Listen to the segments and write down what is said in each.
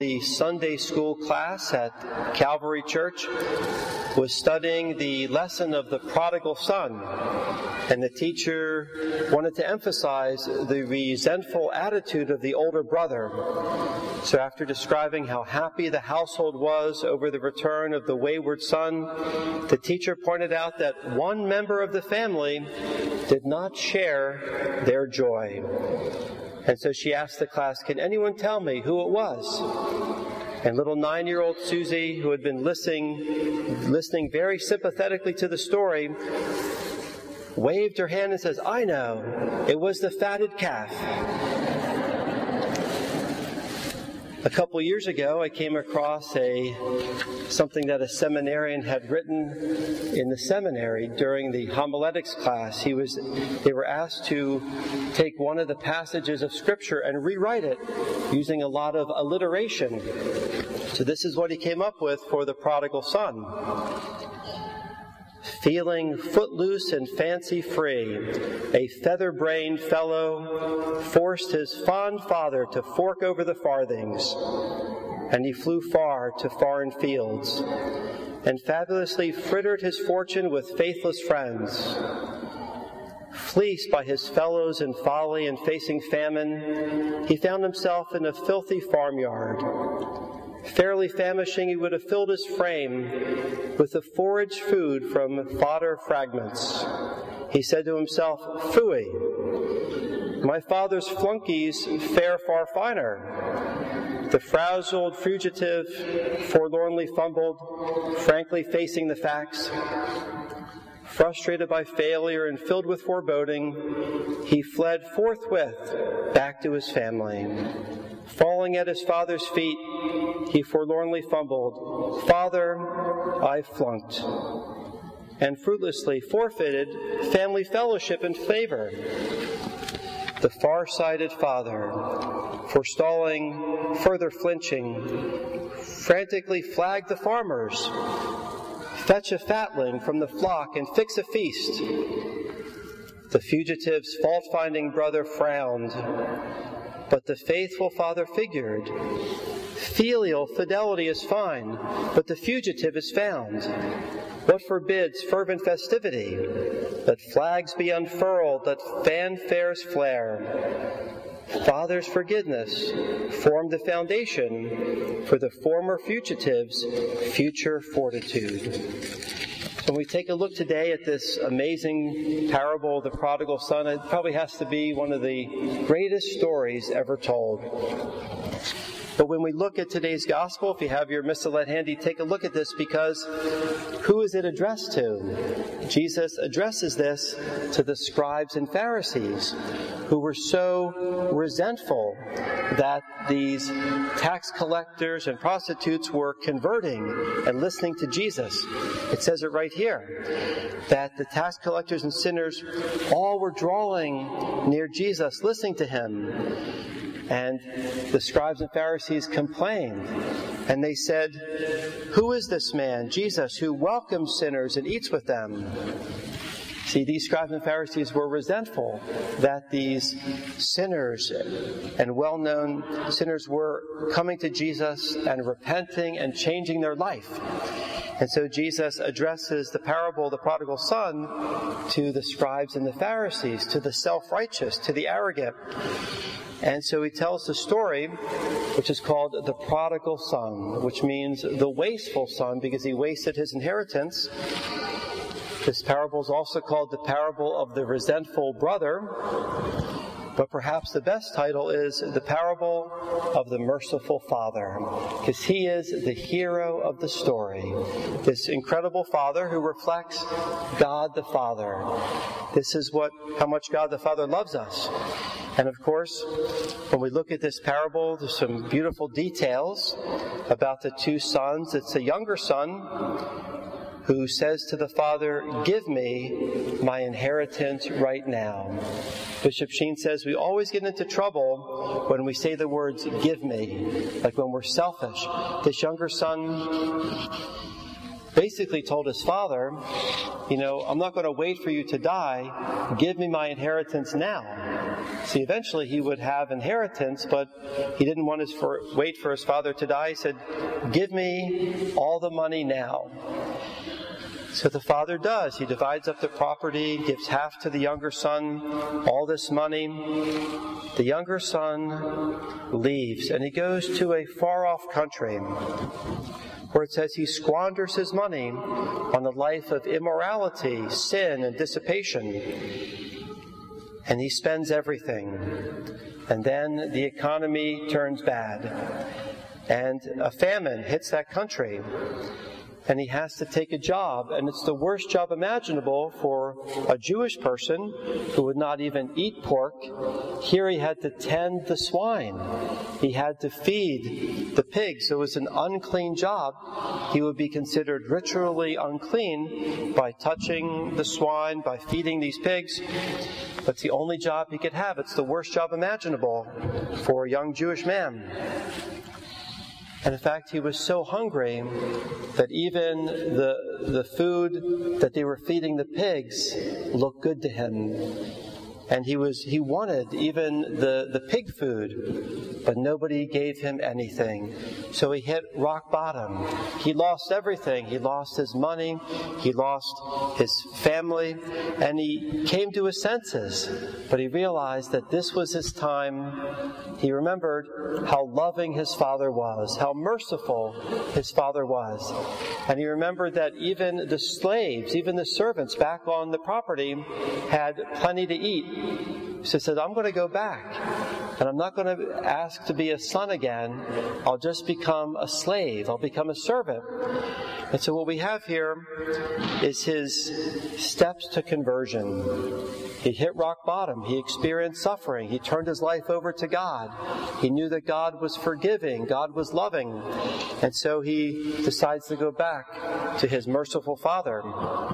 The Sunday school class at Calvary Church was studying the lesson of the prodigal son, and the teacher wanted to emphasize the resentful attitude of the older brother. So after describing how happy the household was over the return of the wayward son, the teacher pointed out that one member of the family did not share their joy. And so she asked the class, "Can anyone tell me who it was?" And little 9-year-old Susie, who had been listening very sympathetically to the story, waved her hand and says, "I know, it was the fatted calf." A couple years ago, I came across something that a seminarian had written in the seminary during the homiletics class. They were asked to take one of the passages of Scripture and rewrite it using a lot of alliteration. So this is what he came up with for the prodigal son. "Feeling footloose and fancy-free, a feather-brained fellow forced his fond father to fork over the farthings, and he flew far to foreign fields, and fabulously frittered his fortune with faithless friends. Fleeced by his fellows in folly and facing famine, he found himself in a filthy farmyard. Fairly famishing, he would have filled his frame with the foraged food from fodder fragments. He said to himself, 'Phooey, my father's flunkies fare far finer.' The frowzled fugitive forlornly fumbled, frankly facing the facts. Frustrated by failure and filled with foreboding, he fled forthwith back to his family. Falling at his father's feet, he forlornly fumbled, 'Father, I flunked,' and fruitlessly forfeited family fellowship and favor. The far-sighted father, forestalling further flinching, frantically flagged the farmers, 'Fetch a fatling from the flock and fix a feast.' The fugitive's fault-finding brother frowned, but the faithful father figured. Filial fidelity is fine, but the fugitive is found. What forbids fervent festivity? Let flags be unfurled, let fanfares flare. Father's forgiveness formed the foundation for the former fugitive's future fortitude." When we take a look today at this amazing parable of the prodigal son, it probably has to be one of the greatest stories ever told. But when we look at today's gospel, if you have your missalette handy, take a look at this, because who is it addressed to? Jesus addresses this to the scribes and Pharisees, who were so resentful that these tax collectors and prostitutes were converting and listening to Jesus. It says it right here, that the tax collectors and sinners all were drawing near Jesus, listening to him. And the scribes and Pharisees complained, and they said, "Who is this man, Jesus, who welcomes sinners and eats with them?" See, these scribes and Pharisees were resentful that these sinners and well-known sinners were coming to Jesus and repenting and changing their life. And so Jesus addresses the parable of the prodigal son to the scribes and the Pharisees, to the self-righteous, to the arrogant. And so he tells the story, which is called the prodigal son, which means the wasteful son, because he wasted his inheritance. This parable is also called the parable of the resentful brother. But perhaps the best title is the parable of the merciful father, because he is the hero of the story. This incredible father who reflects God the Father. This is how much God the Father loves us. And of course, when we look at this parable, there's some beautiful details about the two sons. It's the younger son who says to the father, "Give me my inheritance right now." Bishop Sheen says we always get into trouble when we say the words, "give me," like when we're selfish. This younger son basically told his father, I'm not going to wait for you to die. Give me my inheritance now. See, eventually he would have inheritance, but he didn't want to wait for his father to die. He said, give me all the money now. So the father does. He divides up the property, gives half to the younger son, all this money. The younger son leaves, and he goes to a far-off country where it says he squanders his money on a life of immorality, sin, and dissipation. And he spends everything. And then the economy turns bad. And a famine hits that country. And he has to take a job, and it's the worst job imaginable for a Jewish person who would not even eat pork. Here he had to tend the swine. He had to feed the pigs. It was an unclean job. He would be considered ritually unclean by touching the swine, by feeding these pigs. But it's the only job he could have. It's the worst job imaginable for a young Jewish man. And in fact, he was so hungry that even the food that they were feeding the pigs looked good to him. And he wanted even the pig food, but nobody gave him anything. So he hit rock bottom. He lost everything. He lost his money. He lost his family. And he came to his senses. But he realized that this was his time. He remembered how loving his father was, how merciful his father was. And he remembered that even the slaves, even the servants back on the property had plenty to eat. So he said, I'm going to go back, and I'm not going to ask to be a son again. I'll just become a slave. I'll become a servant. And so what we have here is his steps to conversion. He hit rock bottom. He experienced suffering. He turned his life over to God. He knew that God was forgiving. God was loving. And so he decides to go back to his merciful Father.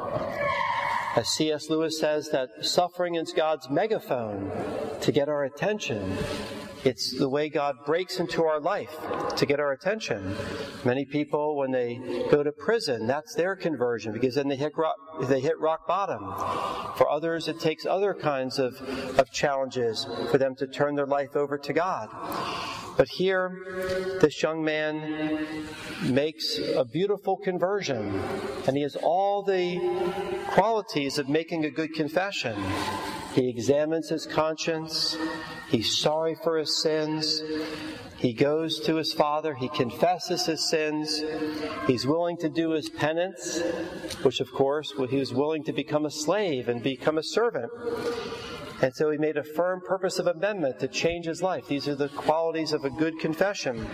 As C.S. Lewis says, that suffering is God's megaphone to get our attention. It's the way God breaks into our life to get our attention. Many people, when they go to prison, that's their conversion, because then they hit rock bottom. For others, it takes other kinds of challenges for them to turn their life over to God. But here, this young man makes a beautiful conversion, and he has all the qualities of making a good confession. He examines his conscience. He's sorry for his sins. He goes to his father. He confesses his sins. He's willing to do his penance, which, of course, he was willing to become a slave and become a servant. And so he made a firm purpose of amendment to change his life. These are the qualities of a good confession.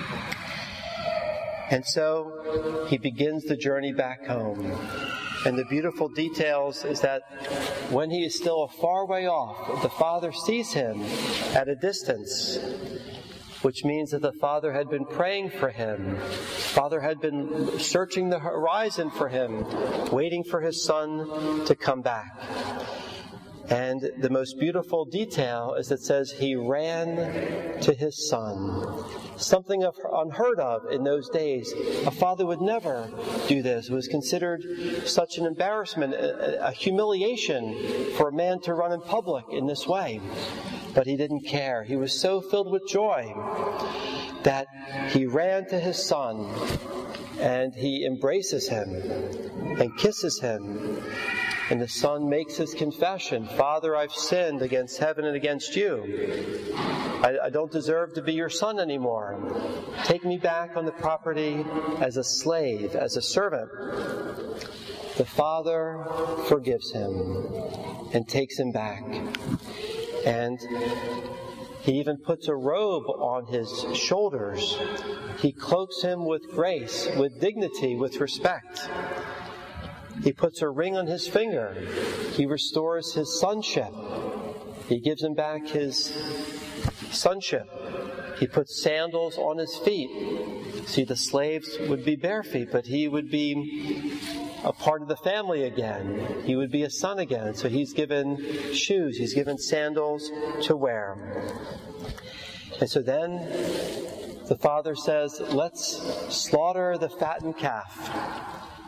And so he begins the journey back home. And the beautiful details is that when he is still a far way off, the father sees him at a distance, which means that the father had been praying for him. Father had been searching the horizon for him, waiting for his son to come back. And the most beautiful detail is that it says he ran to his son. Something unheard of in those days. A father would never do this. It was considered such an embarrassment, a humiliation for a man to run in public in this way. But he didn't care. He was so filled with joy that he ran to his son and he embraces him and kisses him. And the son makes his confession, Father, I've sinned against heaven and against you. I don't deserve to be your son anymore. Take me back on the property as a slave, as a servant. The father forgives him and takes him back. And he even puts a robe on his shoulders. He cloaks him with grace, with dignity, with respect. He puts a ring on his finger. He restores his sonship. He gives him back his sonship. He puts sandals on his feet. See, the slaves would be bare feet, but he would be a part of the family again. He would be a son again. So he's given shoes. He's given sandals to wear. And so then the father says, let's slaughter the fattened calf.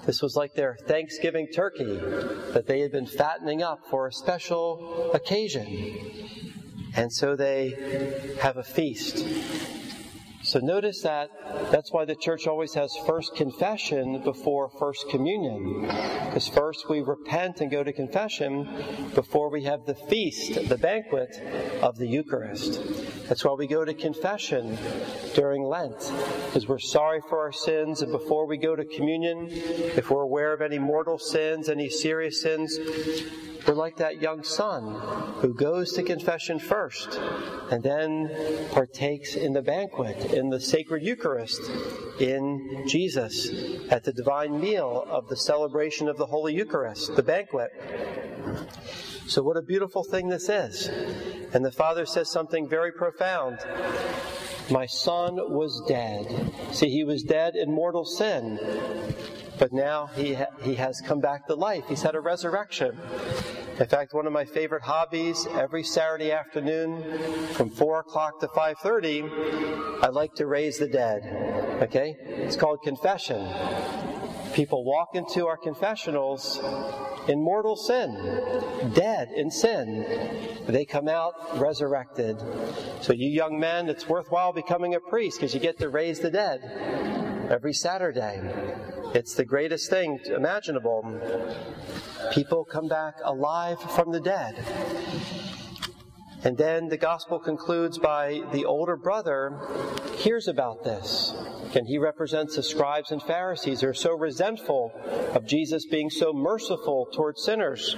This was like their Thanksgiving turkey that they had been fattening up for a special occasion. And so they have a feast. So notice that's why the church always has first confession before first communion. Because first we repent and go to confession before we have the feast, the banquet of the Eucharist. That's why we go to confession during Lent, because we're sorry for our sins, and before we go to communion, if we're aware of any mortal sins, any serious sins, we're like that young son who goes to confession first and then partakes in the banquet, in the sacred Eucharist, in Jesus, at the divine meal of the celebration of the Holy Eucharist, the banquet. So what a beautiful thing this is. And the Father says something very profound. My son was dead. See, he was dead in mortal sin. But now he has come back to life. He's had a resurrection. In fact, one of my favorite hobbies, every Saturday afternoon from 4 o'clock to 5:30, I like to raise the dead. Okay? It's called confession. People walk into our confessionals in mortal sin, dead in sin. They come out resurrected. So you young men, it's worthwhile becoming a priest because you get to raise the dead every Saturday. It's the greatest thing imaginable. People come back alive from the dead. And then the gospel concludes by the older brother hears about this. And he represents the scribes and Pharisees who are so resentful of Jesus being so merciful towards sinners.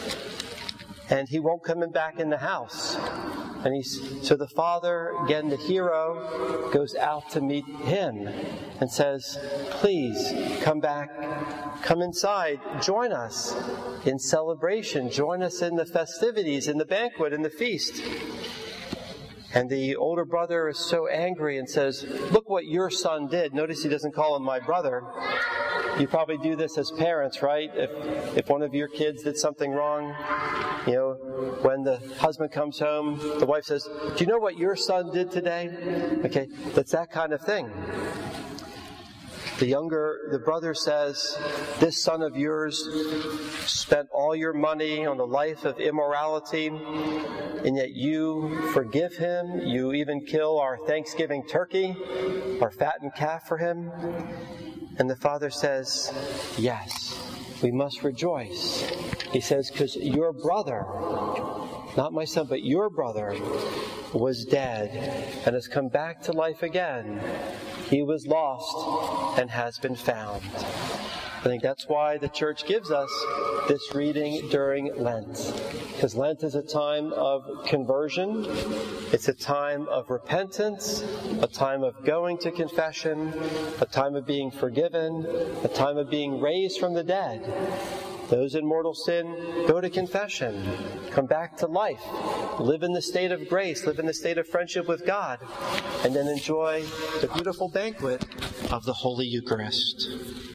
And he won't come back in the house. And so the father, again the hero, goes out to meet him and says, please come back, come inside, join us in celebration, join us in the festivities, in the banquet, in the feast. And the older brother is so angry and says, look what your son did. Notice he doesn't call him my brother. You probably do this as parents, right? If one of your kids did something wrong, when the husband comes home, the wife says, do you know what your son did today? Okay, that's that kind of thing. The brother says, this son of yours spent all your money on a life of immorality, and yet you forgive him. You even kill our Thanksgiving turkey, our fattened calf for him. And the father says, yes, we must rejoice. He says, because your brother, not my son, but your brother was dead and has come back to life again. He was lost and has been found. I think that's why the church gives us this reading during Lent. Because Lent is a time of conversion. It's a time of repentance, a time of going to confession, a time of being forgiven, a time of being raised from the dead. Those in mortal sin go to confession, come back to life, live in the state of grace, live in the state of friendship with God, and then enjoy the beautiful banquet of the Holy Eucharist.